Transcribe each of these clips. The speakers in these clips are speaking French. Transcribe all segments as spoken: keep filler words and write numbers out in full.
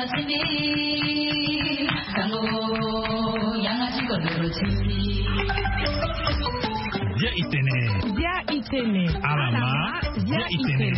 Dia itene. Dia itene. Alama. Dia itene.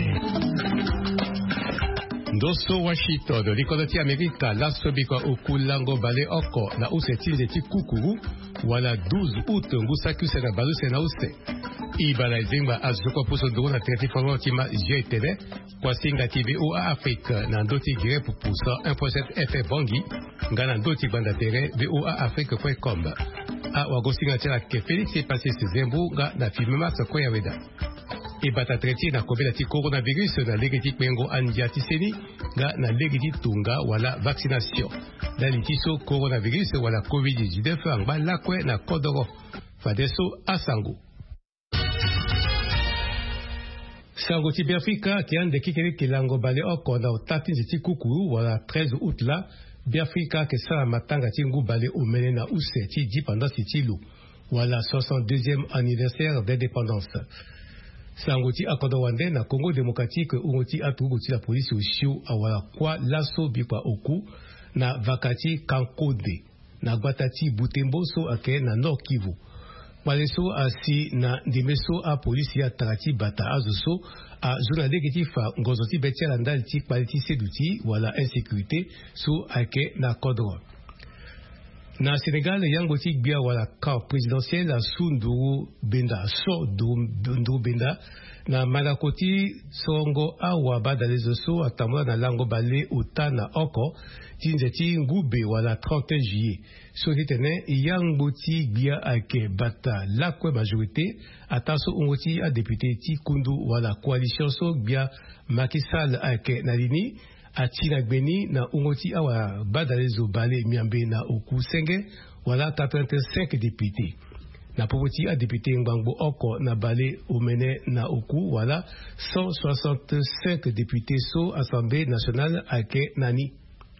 Doso Washington, likoloti Amerika, laso bikwa okulango bale oko na useti leti kukuru, wala douze août ngusaku na baluse na use. Ibala zimba azuko puso do na treti fongo tima G T V, kwa singa T V O A Afrique na ndoti gire pupusa un point sept F M Bongi, ngana ndoti banda tere V O A Afrique point com. A wagosinga tera ke Félix est passé ses zembu nga na filmema sa koya weda. E bata treti na kobela ti coronavirus na legeti kwengo andia tiseni nga na legeti tunga wala vaccination. Na litiso coronavirus wala covid dix-neuf angba lakwe na kodoro. Fadeso asango. Sango ti Biafrika ki ande kikere kilango bale oko na otati nziti kukuru wala treize août la Biafrika ke sa matanga ti ngu bale omene na use ti di pendant si ti lu wala soixante-deuxième anniversaire d'indépendance. Sangoti akodo wande na Congo démocratique ungoti atuguti la police ushiu awala kwa laso bikwa oku na vakati kankode na gbatati butembo so ake na Nord Kivu. Waleso asi na dimeso a police ya tarati bata azoso a zona legitifa ngozoti betia landal ti quality seduti wala insécurité so ake na kodro. Na Sénégal, yangoti bia wala camp présidentiel a Sunduru Benda, so Nduru Benda, na Malakoti songo awa badalezo so atamwa na lango bale uta na oko, tinzeti ngube wala trente et un juillet. So ditene, yangoti bia ake bata lakwe majorité, ataso ungoti a député ti kundu wala coalition so bia Makisal ake nalini, Atina Gbeni na ungoti awa badalezo bale miambe na oku senge wala quatre-vingt-cinq députés. Na popoti a député ngbango oko na bale omene na oku wala cent soixante-cinq députés so Assemblée nationale ake nani.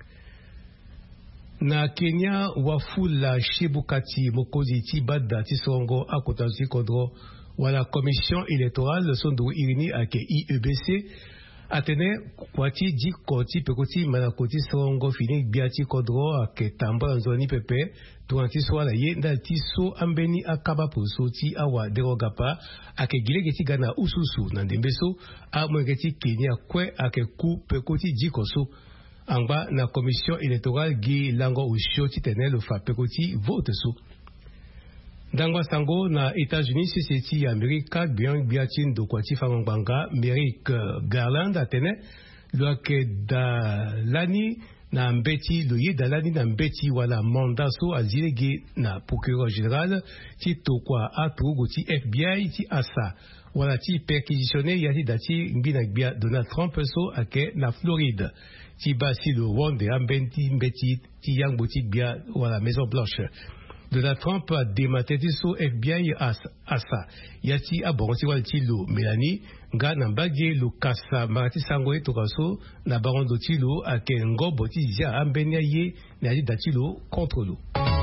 Na Kenya wafula shibukati mokozi ti bada ti songo akotansi kodro wala commission électorale sondu irini ake I E B C. Atene kwati di koti pekoti manakoti songo fini biati kodro ake tamba nzoni pepe tuanti swala ye ndalti so ambeni akaba poso ti awa derogapa ake gilegeti gana ususu na ndembeso a mwengeti Kenya kwe ake ku pekoti di koso angba na commission électorale gi lango usho ti tenelo fa pekoti vote so. Dangwa sango na États-Unis seti Amerika bien biatin do kwati famanganga Merrick Garland atene loake da lani na mbeti loye da lani na mbeti wala mandaso azilege na procureur général ti tokwa atrugo ti F B I ti asa wala ti perquisitionné yati dati mbina bia Donald Trump so ake na Floride ti basi le wonde ambenti mbeti ti yang boutique bia wala Maison Blanche. Donald Trump a démantelé so F B I asa yati abonti walti lo Melanie nga na mbage lo kasa marati sango e tokaso na barondo tilo ake ngobo ti zia ambenia ye na yadi datilo contre lo.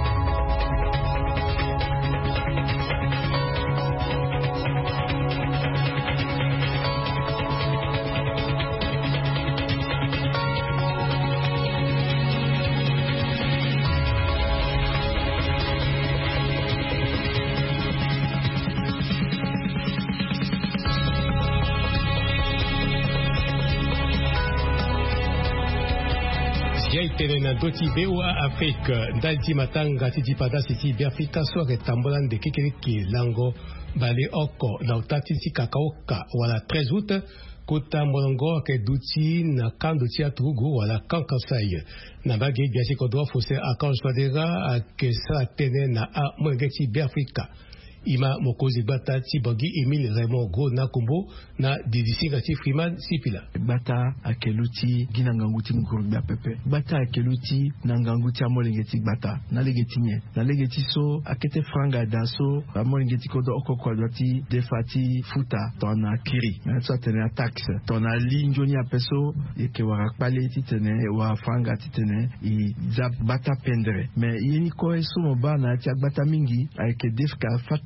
Na doti V O A Afrique ndalti matanga titi pada siti Biafrika soare tambolan de kikeriki lango bale oko na utati ti kakaoka wala treize août kota molongo ke duti na kando ti atrugo wala kankasai na bage biasi kodwa fose akanj twadera ke sa tene na a mwengeti Biafrika. Ima mokozi bata ti bogi Emile Raymond Gros na kumbo na didisinga ti Freeman Sipila. Bata akeluti gina nganguti mkurubia pepe. Bata akeluti na nganguti amolengeti bata. Na legeti nye. Na legeti so akete franga daso amolengeti kodo oko kwa dwati defati futa tona kiri. Na so tene a tax. Tona linjoni apeso yeke warakpale ti tene wa franga ti tene i zap bata pendre. Me yeni ko eso moba na ti bata mingi aike defka fata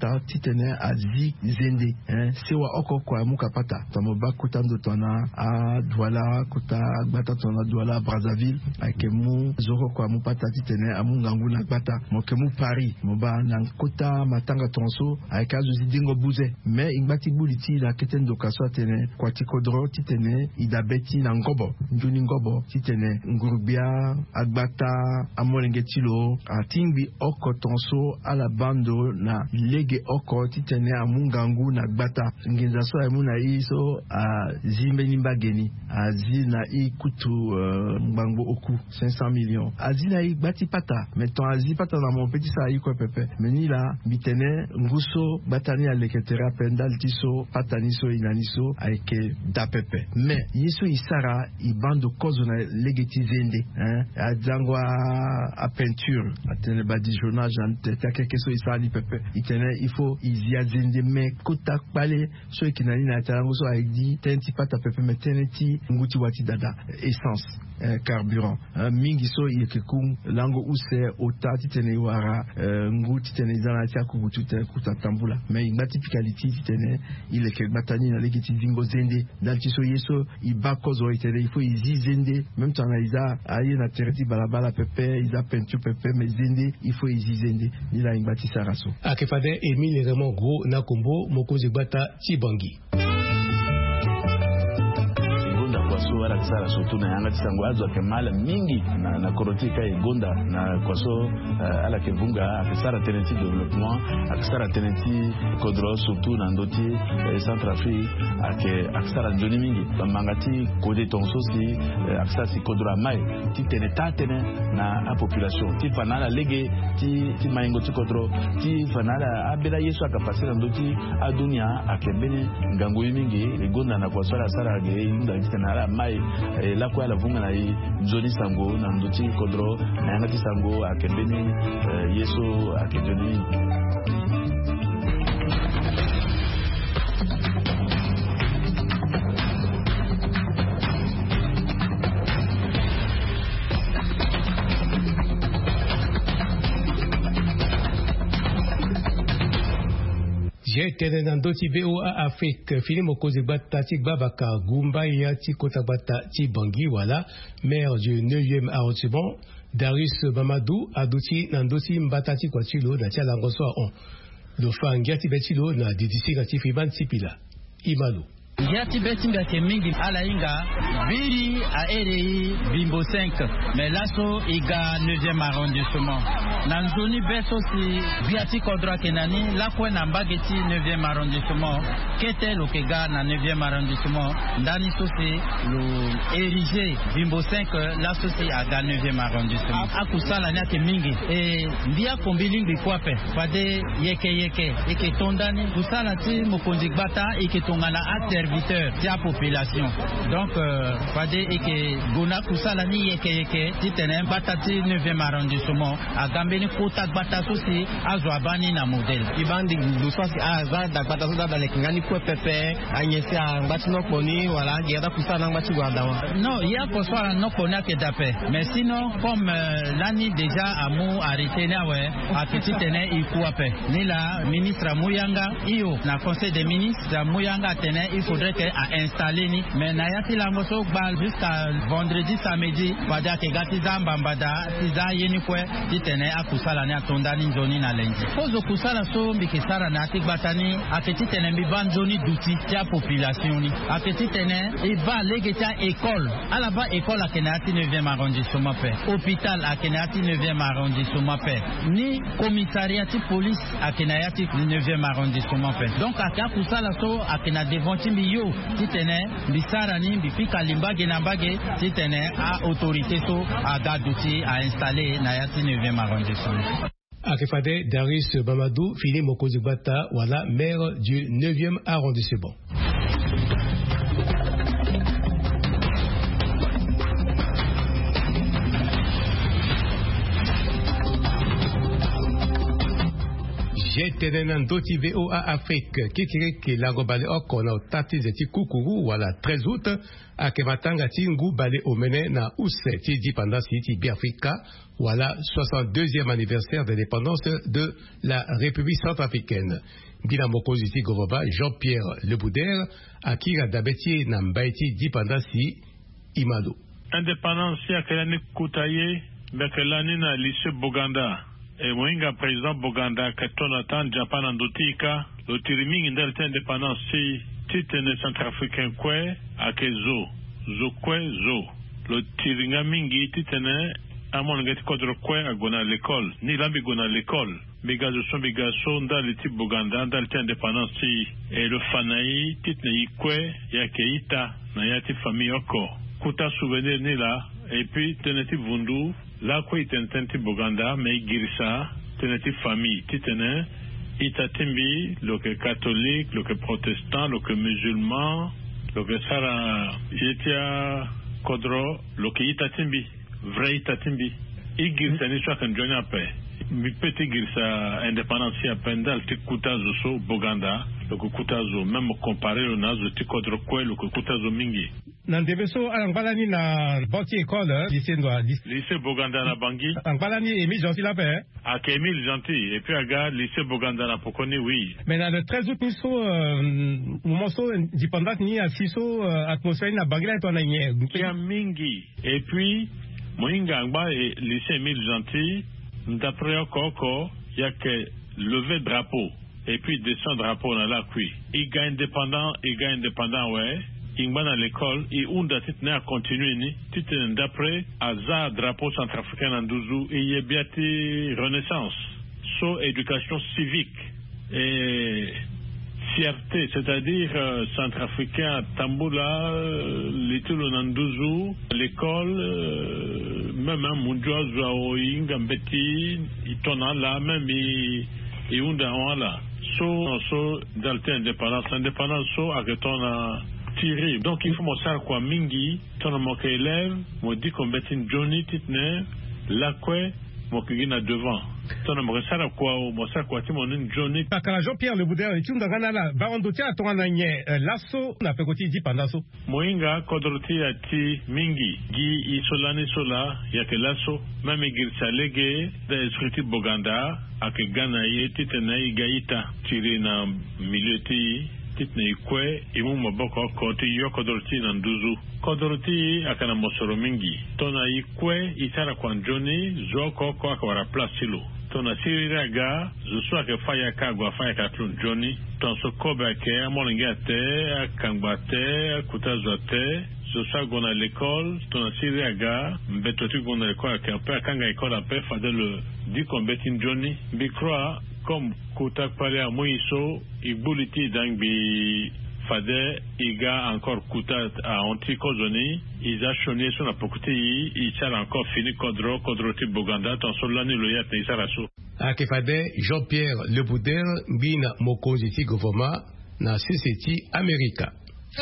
pata titene azi zende hein sewa oko kwa muka pata tamoba kutando tona a Douala kuta gbata tona Douala Brazzaville akemu zoro kwa mupata titene amungangu na gbata mokemu Paris moba na kota matanga tonso akazu zidingo buze me igbati buliti la ketendo kaso tene kwa tikodro titene idabeti na ngobo njuni ngobo titene ngurubia agbata amolenge tilo atingbi oko tonso ala bando na lege oko titene amungangu na gbata ngenza so amuna iso a zimbe nimbageni azina ikutu uh, mbango oku cinq cents millions azina igbati pata meton azi pata na mon petit sa iko pepe menila bitene nguso batani aleketera pendal tiso pataniso inaniso aike da pepe me yiso isara ibando kozo na legeti zende hein azango a peinture atene badijonage ante quelque chose isani pepe itene il faut izia zende me kota pale so ikinani na tarango so aidi tenti pata pepe meteneti nguti wati dada essence eh, carburant uh, mingi so yekekum lango use otati tene wara uh, nguti tene zana tia kugutu te kutatambula me ingati pikaliti tene ile ke batani na legiti zingo zende dalti so yeso ibako zo itene il faut izi zende même tana iza aye na tereti balabala pepe iza peinture pepe me zende il faut izi zende ni la ingati saraso akefade Emile Raymond Gros na Kombo mokozi gbata Chibangi kwaso ara tsara sotu na yanga tsango azo kemala mingi na na korotika igonda na kwaso uh, ala kevunga akisara tenenti development akisara tenenti kodro surtout na ndoti eh, Centrafrique ake akisara njoni mingi bamangati kode tonso si eh, akisara si kodro mai ti teneta tene na a population ti fanala lege ti ti maingo ti kodro ti fanala abela yesu akapasira ndoti adunia akembene ngango mingi igonda na kwaso ala sara ge inda tena mai eh, la kwa la vunga na i Johnny Sango na ndoti kodro na yanga Sango akembeni eh, yeso akejoni J'étais dans d'autres V O A Afrique, Philippe Okozi Gbata Tigbabaka Gumba Yati Kotabata Tibangi, voilà, maire du neuvième arrondissement, Darius Mamadou, Adouti, Nandoti Mbatati Kwatilo, Natia Langoso on. Le fan Giati Betilo, na Didisi Gatif Iban Tipila. Imalo. Giati Betinga Kemingi Alainga, Biri a Erei, Bimbo cinq, mais Lasso Iga neuvième arrondissement. Nanzoni Besso si Giati Kodra Kenani, Lakwe Nambageti neuvième arrondissement, Ketel Okega na neuvième arrondissement, Dani Sosi, le érigé Bimbo cinq, Lasso si Aga neuvième arrondissement. Akusala Nya Kemingi, et Dia Kombilingi Kwape, Fade Yeke Yeke, Eke Tondani, Kusala Ti Mokonzi Gbata, Eke Tongana Ater serviteurs de la population. Donc, Fade et que Gona Koussalani et que Titenem Batati neuvième arrondissement, à Gambeni Kota Batato si à Zouabani na modèle. Ibandi Luswas à Zad Batato dans les Kingani Pepe, Agnès à Batino Poni, voilà, il y a Koussana Batu Guadawa. Non, il y a Koussana non Pona qui d'appel. Mais sinon, comme l'année déjà à Mou arrêté, à Titene, il faut appeler. Ni la ministre Mouyanga, Io, na conseil des ministres, Mouyanga Tene, il faudrait qu'elle a installé ni. Mais Nayati Langoso Bal jusqu'à vendredi, samedi, Wada Tegatiza Mbambada, Tiza Yenikwe, Titene, à Koussala, à Tondani, Zoni, na Lengi. Pose Koussala, so, Mikisara, Natik Batani, à Titene, Miban Zoni, d'outils, tia population, à Titene, il va léguer école. À la bas, école à Kenati, neuvième arrondissement, fait. Hôpital à Kenati, neuvième arrondissement, fait. Ni commissariat de police à Kenayati, neuvième arrondissement, fait. Donc, à Koussala, so, à Kenati, devant Miyo, Titene, Bissarani, Bipika Limbage, Nambage, Titene, à autorité, so, à Gadouti, à installer Nayati, neuvième arrondissement. Akefade Darius Mamadou, Philippe Mokozi Gbata, voilà, maire du neuvième arrondissement. J'étais dans d'autres V O A Afrique, qui dirait que la gobale oko na tati zeti kukuru, voilà, treize août, à Kematanga Tingu balé au mené na Ousse, ti dépendance ti Biafrika, voilà, soixante-deuxième anniversaire d'indépendance de la République centrafricaine. Bila mokozi ti goroba Jean-Pierre Lebouder akira dabeti na mbaiti dipendance imado. Indépendance ya kelani kutaye bekelani na lycée Boganda. E moinga président Boganda katona tan Japan andotika lo tirimingi ndel indépendance titene centrafricain kwe akezo zo kwe zo lo tiringa mingi titene amon ngati kodro kwe agona l'école ni lambi gona l'école bigazo son bigazo ndal ti Boganda ndal indépendance e le fanayi titne ikwe ya keita na yati famille oko kuta souvenir ni la et puis teneti vundu la kwe tententi Boganda mais girisa teneti famille titene itatimbi loke catholique loke protestant loke musulman loke sara yetia kodro loke itatimbi vrai itatimbi igirisa ni swa kan jonya pe mi peti girisa indépendance ya pendal ti kutazo so Boganda loke kutazo même comparé au nazo ti kodro kwe loke kutazo mingi nan debeso angbalani na boti école lycée ndwa lycée Boganda na Bangui angbalani Émile Gentil la paix à Émile Gentil et puis à lycée Boganda na Pokoni oui mais dans le treize août niso moso dipendant ni asiso atmosphère na Bangui la to na nye ya mingi et puis moinga ngba et lycée Émile Gentil d'après koko ya que lever drapeau et puis descendre drapeau na la kui il gagne indépendant il gagne indépendant ouais ingba na l'école et unda titne a continuer ni titne d'après aza drapeau centrafricain en douzu et yebiati renaissance so éducation civique et fierté c'est-à-dire euh, centrafricain Tamboula euh, l'étude en douzu l'école euh, même un mundial zo inga mbeti itona la même et et unda wala so so dalte indépendance indépendance so aketona tiré. Donc il faut me savoir quoi mingi, ton mon élève, me dit qu'on bet une Johnny titne, la quoi, mon kigina devant. Ton mon savoir quoi, mon savoir quoi, tu mon une Johnny. Pakala Jean-Pierre Lebouder, tu nous gana la, barondotia ton ananye, lasso, na pekoti di pandaso. Moinga kodroti ati mingi, gi isolani sola, yake lasso, même igir salege, de eskriti Boganda, ake gana ye titne igaita, tiré na milieu ti. Titne ikwe imu maboko koti yo kodoroti na nduzu kodoroti akana mosoro mingi tona ikwe itara kwa njoni zoko kwa kwa la plasilo tona siriraga zuswa ke faya kagwa faya katlun joni ton so koba ke amolinga te akangbate kutazote zuswa gona l'école tona siriraga mbetoti gona l'école ke pe akanga école ape fade le di kombetin joni bikroa comme Koutak parlait à Moïso, il bouliti d'Angbi Fade, il a encore Koutak à Antikozoni, il a choné sur la Pokouti, il a encore fini Kodro, Kodroti Boganda, tant sur l'année le yat, il a rassou. À Kefade, Jean-Pierre Lebouder, Bina Mokoziti Govoma, na C C T America.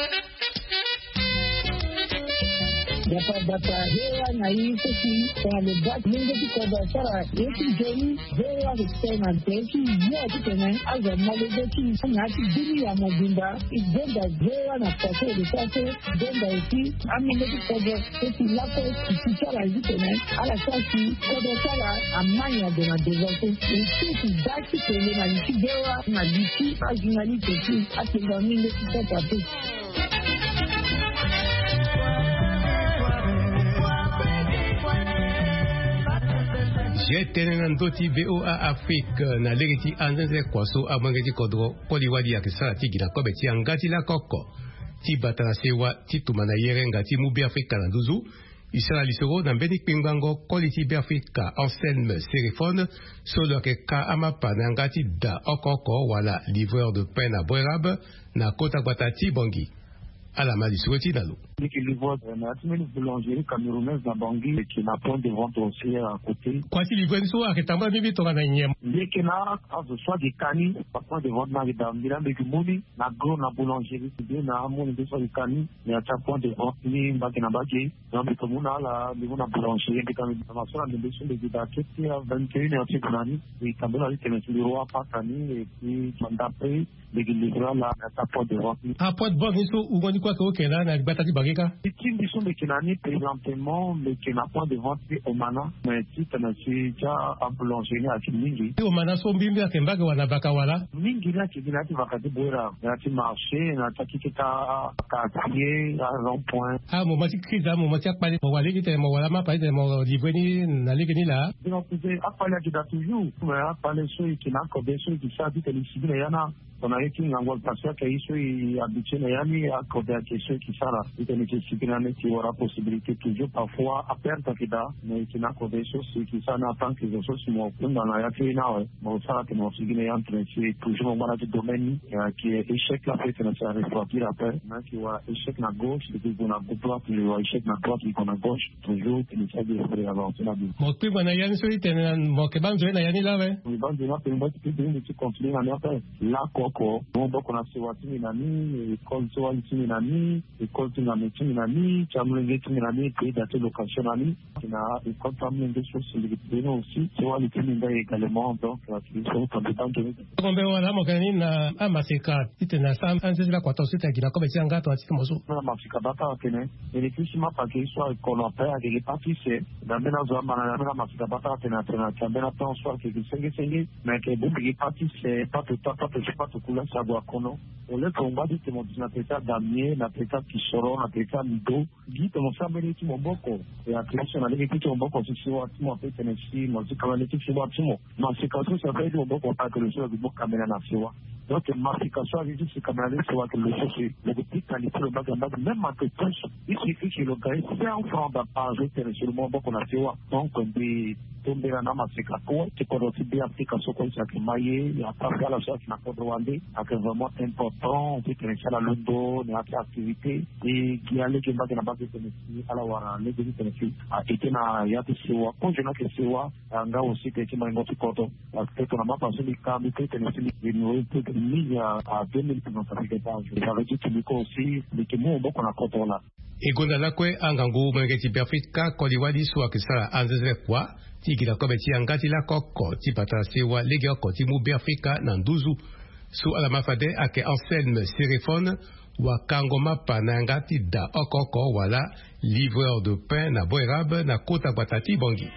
Dapat data hewa na hizo si kwa lebat mungu kwa dasara yeki jeni hewa husema teki yote tena aza malezeki ngati dini ya mobimba igenda hewa na pate de sase genda eti amene kwa eti lako kichara zitene ala sasi kwa dasara amanya de na devote eti daki tele na nchi hewa na nchi ajinali teki atenga mingi kwa pate. Jetene na ndoti V O A Afrique na legeti anzenze kwaso amangeti kodro koliwadi ya kisara tigi na kobe ti angati la koko ti batana sewa ti tumana yere ngati mubi Afrika na nduzu isala lisoro na mbeni kpingbango koli ti bi Afrika Anselme Serifone solo ke ka amapa na ngati da okoko wala livreur de pain na Bwerab na kota kwata ti bongi ala mali suweti nalo. Qui livre na tumeni boulangerie camerounaise na Bangui qui n'a point de vente aussi à côté. Quoi si livre so aketamba bibi to na nyem. Leke na azo soit des cani pas point de vente na bidambira de kumuni na gros na boulangerie bien na amoni de soit des cani mais à chaque point de vente ni mbaki na baki donc comme on a la niveau na boulangerie de comme na sala de besoin de didake qui a vingt et une heures c'est cani et quand on a dit que le roi pas cani et puis mandapé de livrer la à point de vente. À point de vente so ou dit quoi que au Kenya na batati bageka les teams qui sont de Kenani présentement mais qui n'a pas de vente au Mana mais si tu as déjà un peu l'enchaîné à Kimingi au Mana so mbimbi akembaka wana bakawala mingi na kidina ti vakati boira na ti marché na ta kita quartier à rond point ah mo mati kriza mo mati akpali mo wale kite mo wala ma pa ite mo liveni na ligeni la donc c'est akpali kita toujours mais akpali so qui n'a que des choses qui ça dit que les civils yana on a été en voie parce que ils sont habitués à y à côté à quelque chose qui ça là il est nécessaire qu'il y aura possibilité toujours parfois à perdre qu'il a mais qui n'a que des choses qui ça n'attend que les choses sont dans la réalité là mais ça que nous signes est en train c'est toujours on va dans le domaine qui est échec la fait que ça refroidir après mais qui va échec na gauche depuis qu'on a droite il va échec na droite qui qu'on a gauche toujours il s'agit de avancer la vie mo pe bana yani so ite mo ke banzo na yani la we we banzo na pe mo pe de ni continuer na après là ko bon donc on a ce voiture minami école so wali minami école tu na métier minami chamlenge tu minami pays d'atelier location minami na école chamlenge so c'est aussi so wali tu minami également donc ils sont compétents que kombe wala mo kani na amaseka itena sam anze la kwato sita kila ko beti anga to atiki moso na masika bata kene ele kisima pa ke so école après avec les pâtissiers dans mena zo mana na masika bata tena tena chambena ton soir que cinq cinq mais que bon les pâtissiers pas tout pas tout pas tout couleur savoir kono ole komba dit mon tunapeta damie na peta kisoro na peta mido dit mon sameli ti moboko et à classe na leki ti moboko si si wa ti mo peta ne si mo ti kala leki ti wa ti mo ma se ka so ça fait moboko pas que le jeu du moboko kamera na siwa donc mafication avec ce kamera c'est wa que le jeu c'est le petit qualité le bagamba même à que tous il suffit que le gars c'est un franc de page sur le moboko na siwa donc on dit tomber na masika ko ti ko do ti bi application ko sa ke maye ya pa la chose na ko rwandais c'est vraiment important on peut créer la londo na activité et qui allait que mbaka na base de ici ala wara les deux téléphone a été na ya te sewa ko je na ke sewa nga aussi que tu m'as ngoti koto parce que on a pas passé les câbles que téléphone de nous peut que mille à deux mille pour notre package ça veut dire que nous aussi les que moi on a koto là egonda lakwe angangu mwengeti Afrika koliwadi swa kisala anzeze kwa tikila kobeti angati la koko tipata sewa lege oko timu Afrika na nduzu su ala mafade ake Anselme Sérifone wa kangoma panangati da okoko wala livreur de pain na boerab na kota batati bongi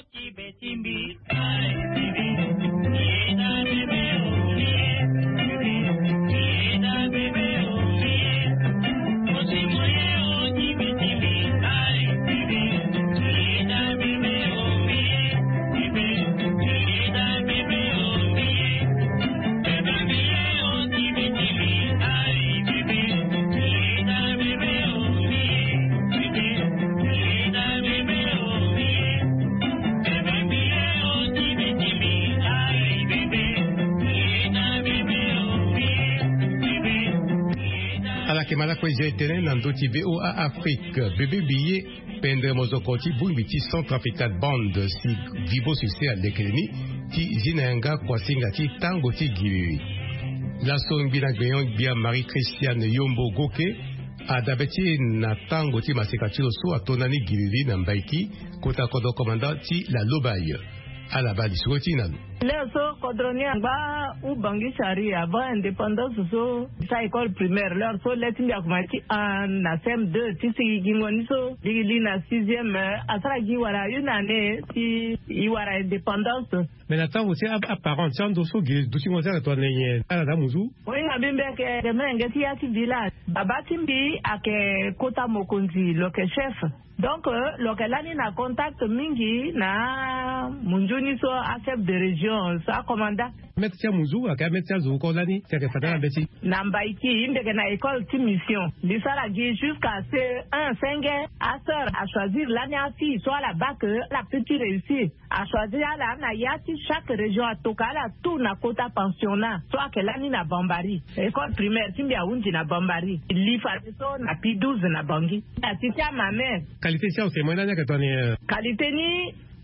Kemala kweze tenen nan doti V O A Afrique bébé billet pendre mozokoti bumbiti Centrafrica band si vivo succès à l'économie ti zinanga kwasinga ti tango ti giri la son bina gayon bia Marie Christiane Yombo Goke adabeti na tango ti masekatilo so atonani giri na mbaiki kota kodo commandant ti la lobaye à la bali soti nanu le so kodronia ba u bangi chari avant indépendance so sa école primaire leur so leti ya kumati an na C M deux ti si gingoni so digili na sixième asara gi wara yunane ti i wara indépendance mais la tango ti apparent ti ando so gi duti mo za to nenye ala da muzu oui ngabimbe ke de menge ti ya ti village baba timbi ake kota mokonzi lo ke chef donc lo ke lani na contact mingi na munjuni so a chef de région sa commanda metia muzu aka metia zo ko lani te ke fadana beti na mbaiki inde ke na école ti mission li sala gi jusqu'à C un cinq à sœur à choisir l'année à fille soit la bac la petite réussir à choisir la na yati chaque région a tokala tout na kota pensionnat soit que l'année na Bambari école primaire timbi a unji na Bambari li fa so na P douze na Bangi assisté à ma mère qualité ça c'est moi na ka toni qualité ni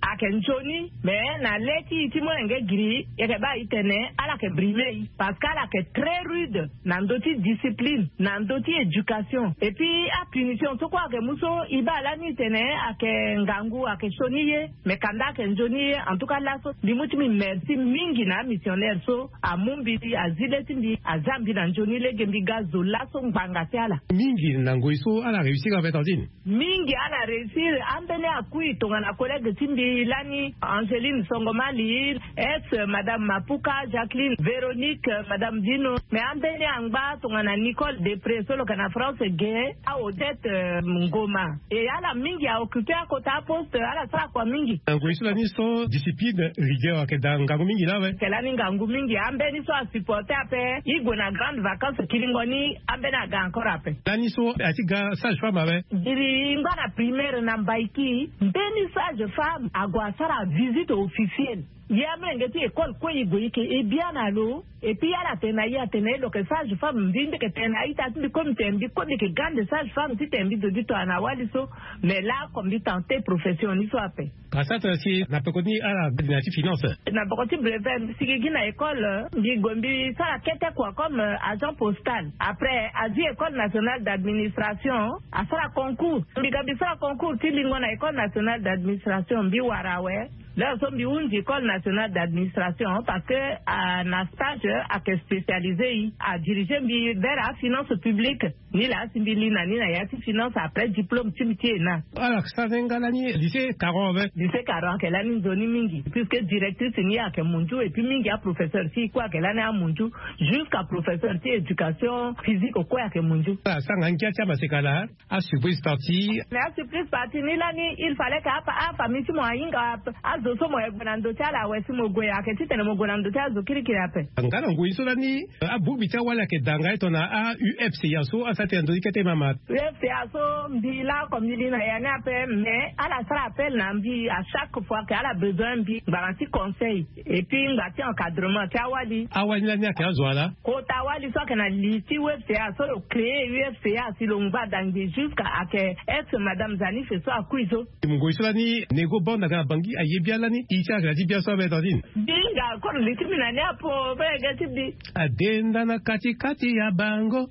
akenjoni mais na leki ti monenge giri yeke ba itene ala ke brime parce qu'ala ke très rude nandoti discipline nandoti éducation et puis a punition to kwa ke muso iba la ni tene ake ngangu ake shoniye mais kanda ke njoni en tout cas là so limuti mi merci mingi na missionnaire so a mumbi a zileti a zambi na njoni le gembi gazo la so mbanga tiala mingi nango iso ala réussir avec Tandine mingi ala réussir ambele akui tonga na collègue timbi lani Angeline Songomali ex madame Mapuka Jacqueline Véronique madame Dino mais ambele angba tonga na Nicole Depré solo kana France gay a Odette Ngoma et ala mingi a occupé à côté poste ala sa kwa mingi nango iso lani so discipline rigueur ke dangango mingi la we kelani ngangu mingi ambeni so supporter ape igwe na grande vacances kilingoni ambena ga encore ape lani so atiga sage femme ave diri ngana primaire na mbaiki mbeni sage femme agwasara visite officielle yame ngeti école ko igwe ke e bien alo et puis ala tena ya tena lo ke sage femme mbinde ke tena ita ndi comme tembi ko ke grande sage femme ti tembi do dito ana wali so mais là comme dit tenter profession ni so ape kasata si na pekoni ala na finance na pekoni brevet sigi na école ndi gombi sala kete quoi comme agent postal après azi école nationale d'administration a sala concours mbiga bisala concours ti lingo na école nationale d'administration mbi warawe là sommes une école nationale d'administration parce que à na stage à que spécialisé à diriger vers la finance publique ni la simbili na ni na yati finance après diplôme timitié na alors ça ngala ni lycée Caron lycée Caron que la ni zoni mingi puisque directrice ni à que munju et puis mingi a professeur si quoi que la ni a munju jusqu'à professeur de éducation physique au quoi que munju ça ça ngangia chama sekala a surprise partie mais a surprise partie ni la ni il fallait qu'à a famille mo inga doso mo egbanando chala wesi mo goya ke titene mo gonando chazo kirikiri ape ngala nguiso lani abubi cha wala ke danga etona a U F C yaso asate ndo ikete mama U F C yaso mbila comme il na yana ape mais ala sala appel na mbi à chaque fois qu'elle a besoin mbi garantie conseil et puis ngati encadrement cha wali awali lani akazwala ko tawali so kana liti U F C yaso lo créer U F C yaso longba dangi jusqu'à ake ex madame Zani fait so akuizo nguiso lani nego bonda ga bangi ayebi lani icha gradi bia so betadin dinga ko litimina ne apo bega tibi adenda na kati kati ya bango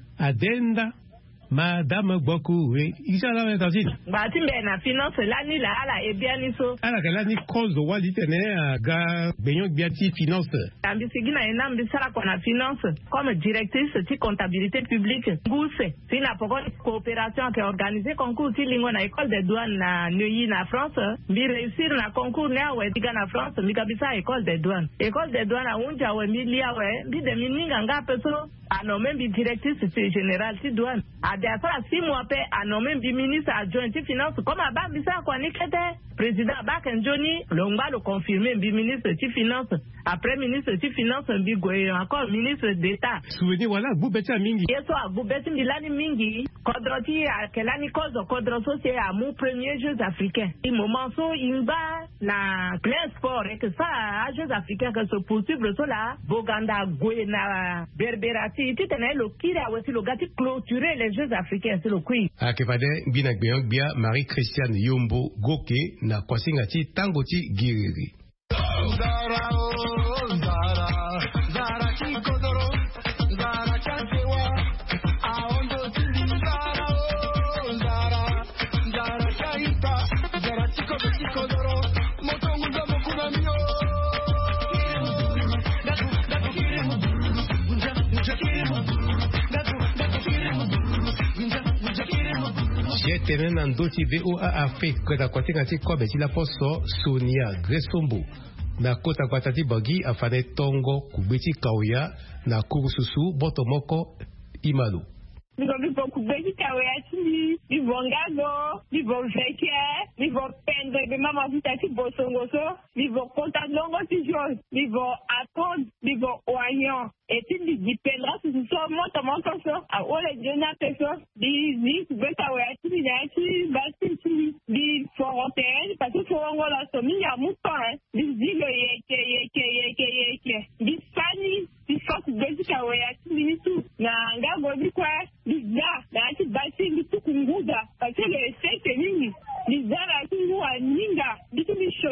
adenda madame Bokuwe icha la betadin bati mbe na finance lani la ala ebiani so ala kala ni cause wali tene ga benyo biati finance ambi sigina ena mbi sala kwa na finance comme directrice ti comptabilité publique gouse sina poko coopération qui organisé concours ti lingo na école des douanes na Neuilly na France mbi réussir na concours ne awe tiga na France mbi kabisa école des douanes école des douanes a unja we mili awe mbi de mininga nga peso ano membi directrice générale ti douane a de asala six mois pe ano membi ministre adjoint ti finance comme aba mbisa kwa nikete président Bakenjoni longba le confirmer mbi ministre ti finance après ministre ti finance mbi goye encore ministre d'état souvenir wala bubeta mingi yeso bubeta milani mingi kodroti akelani kozo kodroso c'est à mon premier Jeux africains i moment so imba na plein sport et que ça à Jeux africains que se possible so la Boganda goye na Berberati ti tene lo kira wesi lo gati clôturer les Jeux africains c'est le qui akefade bina gbeyo bia Marie Christiane Yombo Goke na kwasinga ti tango ti giriri Zara oh Zara Zara ki kodoro Zara chantewa aondo ti Zara oh Zara Zara chaita Zara chiko ti kodoro motongu za mokuna mio Jetene na ndoti V O A Afrique da kwatinga ti kobe ti la poso Sonia Gresombo na kota kwatati bagi afane tongo kubeti kauya na kurususu boto moko imalu Nivo vivo kubeti kauya chini nivo ngago nivo veke nivo pendre de mama vitati bosongoso nivo konta longo ti jos nivo aton nivo oignon et il dipendra si so monta monta so a ole jona peso di zi kubeta kauya chini ya chi basi chini di forotel parce que forongo la somi ya mutan di zilo yeke yeke yeke yeke di sani di fok kubeti kauya chini tu na ngago di kwa di za na ti basi di tu kunguza parce que le sete nini di za la tu wa ninga di tu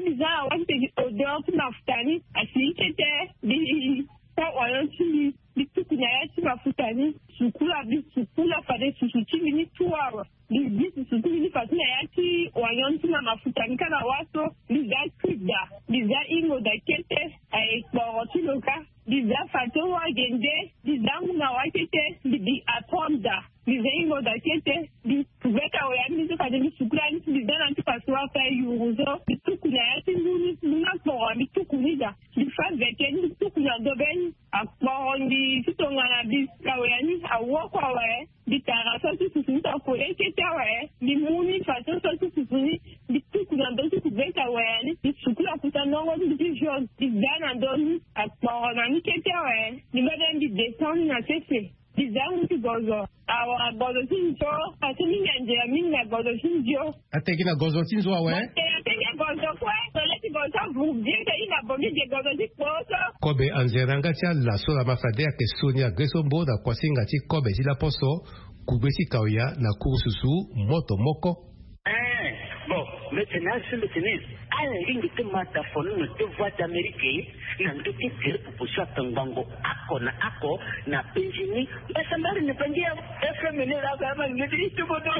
biza wante odeur mafutani asikete di kwa wanti di tukunya yati mafutani sukula bi sukula fade susuti mini tuwa di di susuti mini fatina yati wanti mafutani kana waso biza kuda biza ingo da kete ai kwa loka biza fato wa gende biza muna wakete di atomda biza ingo da kete di kubeka wayani to fade ni sukula ni biza na tukaswa fa yuzo di tukunya yati muni muna kwa di tukunida di fa veke ni tukunya dobeni akwa ndi tutongana biza wayani awokwa we di tarasa tususunta ko ekete we di muni fato tususuni di tukunya ndo kubeka wayani di sukula kutanongo di vision di dana ndoni akwa na ni kete we di baden di descend na sese di zangu ti gozo awa gozo tinjo atini nje minga gozo tinjo atekina gozo tinzo we atekina gozo kwa tole ti gozo vubje ina bomi de gozo ti poso kobe anzeranga tia la sola mafade ke Sonia Gresombo da kwasinga ti kobe ti la poso kubesi kauya na kursusu moto moko eh bon maintenant sur le tennis ala lingi te mata fonu no te voix d'Amérique na ndo ti tere pupusa tangango ako na ako na penjini basa mbali ni pangia F M ni la kama ngiti tu bodo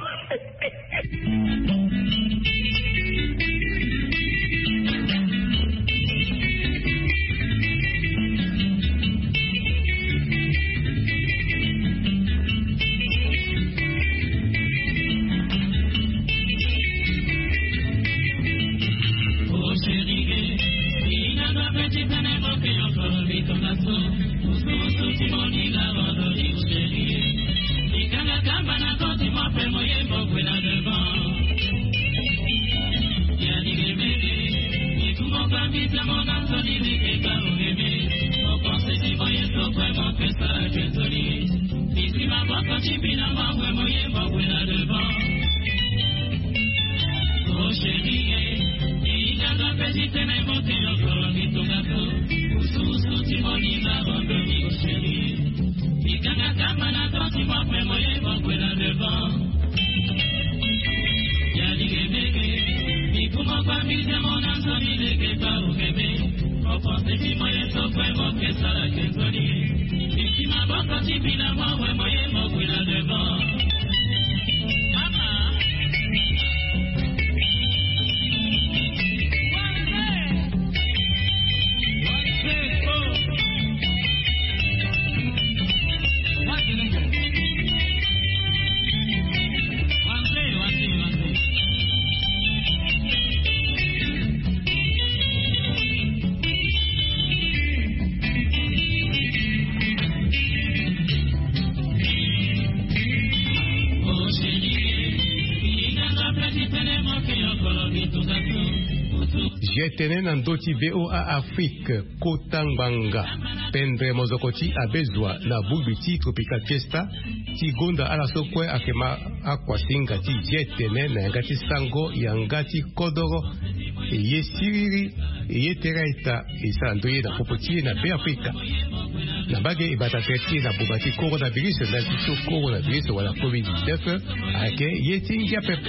Jetenen andoti V O A Afrique Kotanganga Pendre Mozokoti abezwa na Bubiti Tropical Fiesta ti gonda ala sokwe akema akwasinga ti jetenen na ngati sango ya ngati kodoro ye siriri ye teraita isandoye na popoti na be Afrika na bage ibata treti na bubati coronavirus na tiso coronavirus wala covid dix-neuf ake ye tingia pepe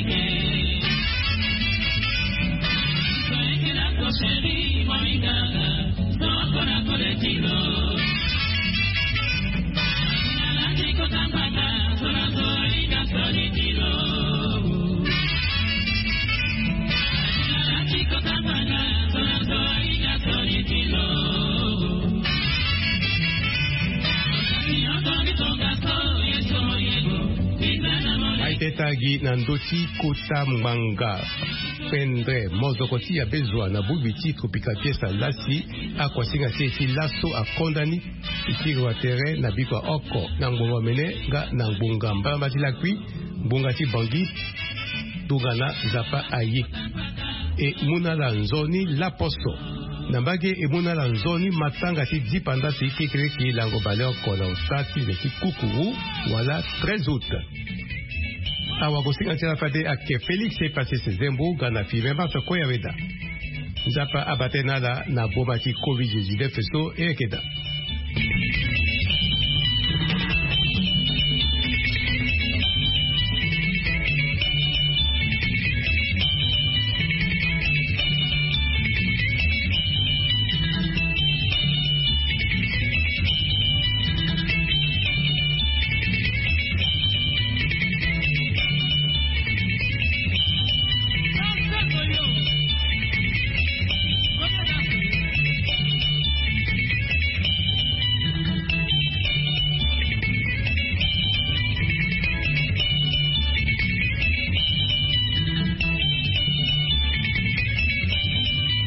Aitetagi na ndoti Kotanganga Pendre Mozokoti ya bezwa na Bubiti Tropical Fiesta lasi akwasinga seti laso akondani ikiri wa terrain na bikwa oko na ngbonga mene nga na ngbonga mbamba ti lakwi ngbonga ti bangi tugana zapa ayi e muna la nzoni la poso na mbage e muna la nzoni matanga ti dipanda ti kikiri ki lango bale oko na usati le ti kukuru wala treize août awa kusinga tina fade ake Felix e pase se zembu gana five masa koya weda nzapa abatenala na boma ti covid dix-neuf so e ekeda